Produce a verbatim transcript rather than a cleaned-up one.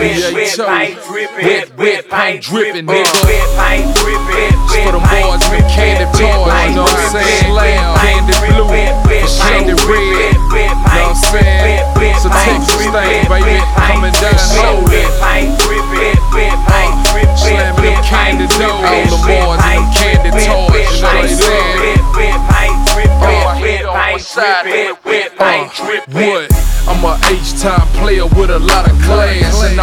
wet paint dripping, wet, wet paint dripping, nigga. Wet paint dripping, for the boys with candy toys, you know what I'm saying? Slam, candy blue, candy red, you know what I'm saying? It's a Texas thing, baby, coming down slowly. Slamming them candy dough on the boys and them candy toys, you know what I'm saying? Uh, what? I'm a H-time player with a lot of class, and